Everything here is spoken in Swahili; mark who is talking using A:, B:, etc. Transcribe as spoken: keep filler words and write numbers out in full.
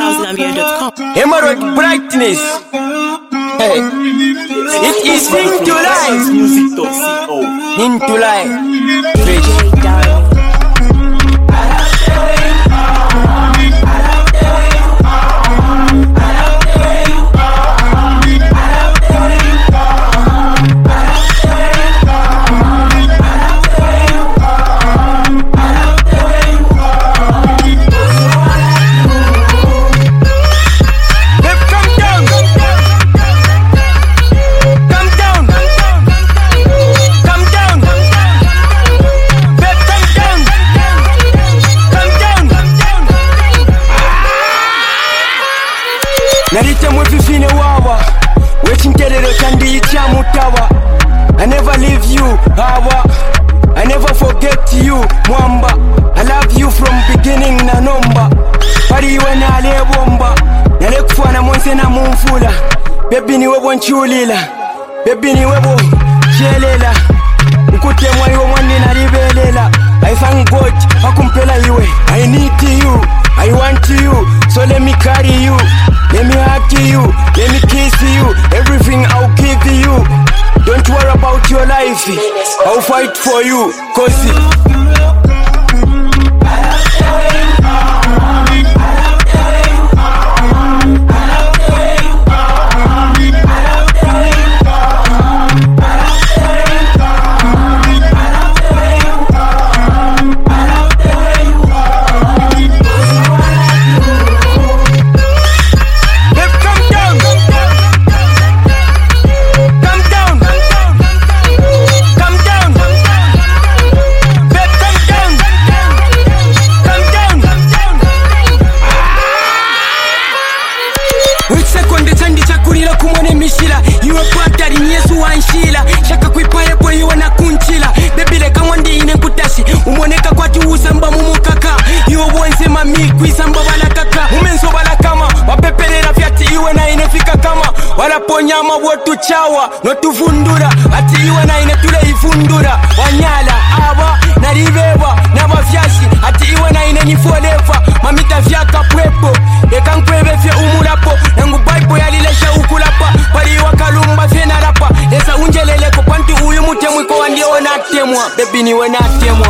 A: house gambia dot com.
B: Emerald brightness. Hey. It is into life.
C: Music dot co.
B: Into life. I never leave you, Hawa. I never forget you, Mwamba. I love you from beginning na number. Pari iwe na ale bomba. Nale kufana monse na mumfula. Baby ni webo nchulila. Baby ni webo chelela. Nkute mwa iwe mwani na libelela. I thank God, hakumpela iwe. I need you, I want you. So let me carry you. Let me hug you, let me kiss you. Everything I'll give you. Don't worry about your life, I'll fight for you, cause nyama wotu chawa no tuvundura ati iwe na ine tule ifundura wanyala aba na libeba na bafyashi ati iwe na ine ni forever mamita vyaka pwepo eka nkwebe fye umulapo nangu bible yalilesha ukulapa pali wakalumba fye na rapa esa unjeleleko kwanti uyu mutemwiko wandiyo natemwa baby niwe natemwa